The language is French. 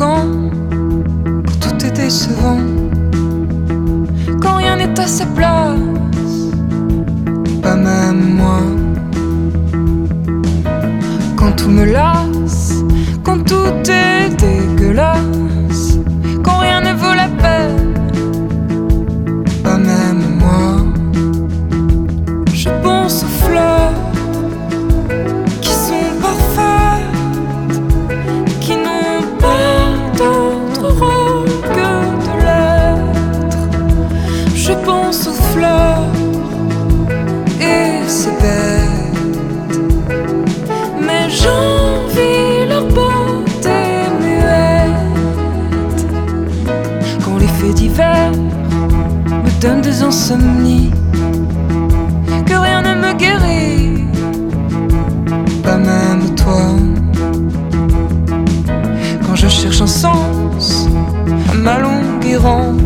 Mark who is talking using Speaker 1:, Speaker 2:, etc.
Speaker 1: quand tout est décevant, quand rien n'est à sa place, pas même moi. Quand tout me lasse, quand tout est dégueulasse, quand rien ne vaut la peine, pas même moi. Je pense aux fleurs qui sont parfaites, qui n'ont pas d'autre rôle que de l'être. Je pense aux fleurs et c'est bête, mais j'envie leur beauté muette. Quand les faits divers me donnent des insomnies, que rien ne me guérit, pas même toi. Quand je cherche un sens à ma longue errance,